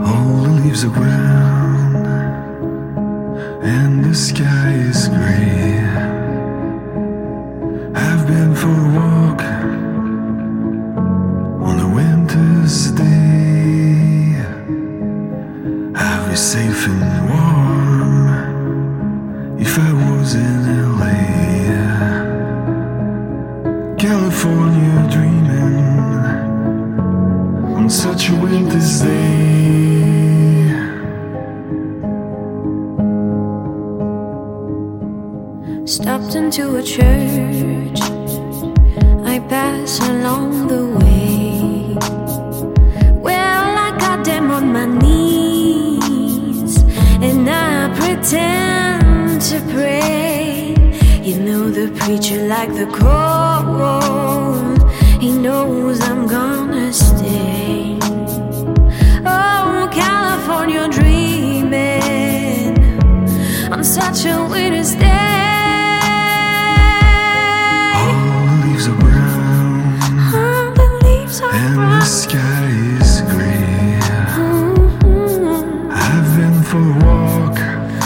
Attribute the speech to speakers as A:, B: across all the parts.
A: All the leaves are brown and the sky is gray. I've been for a walk on a winter's day. I'd be safe and warm if I was in LA. California dreaming on such a winter's day.
B: Stopped into a church, I pass along the way. Well, I got them on my knees, and I pretend to pray. You know the preacher like the cold, he knows I'm gonna stay. Oh, California dreaming on such a winter's day.
A: And the sky is gray. I've been for a walk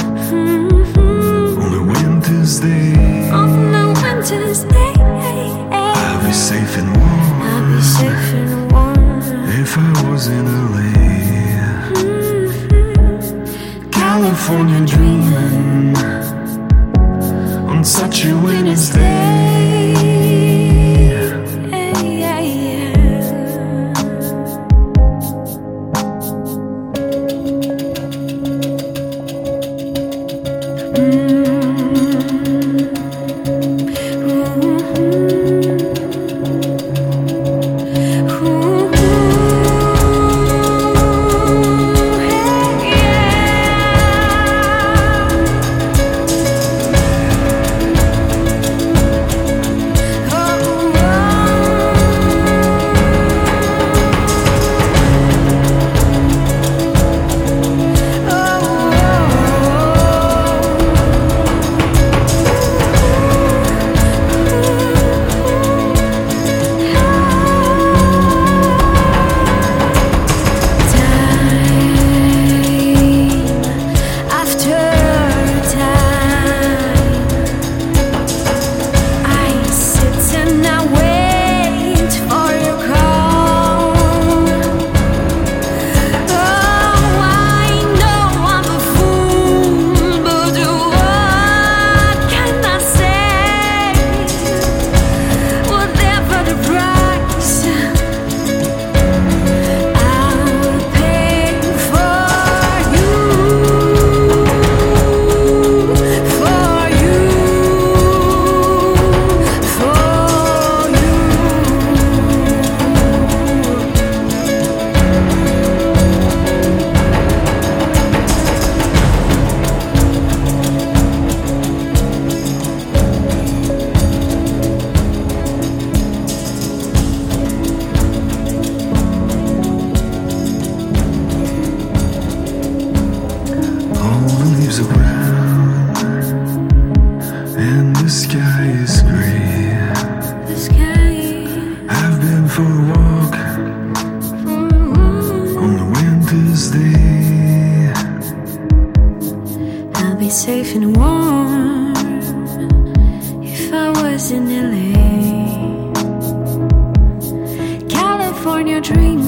A: on a winter's day.
B: On a winter's day,
A: I'll be safe and warm.
B: I'll be safe and warm
A: if I was in LA. California dreaming on such a winter's day. And the sky is gray. I've been for a walk on a winter's day.
B: I'll be safe and warm if I was in LA. California dreaming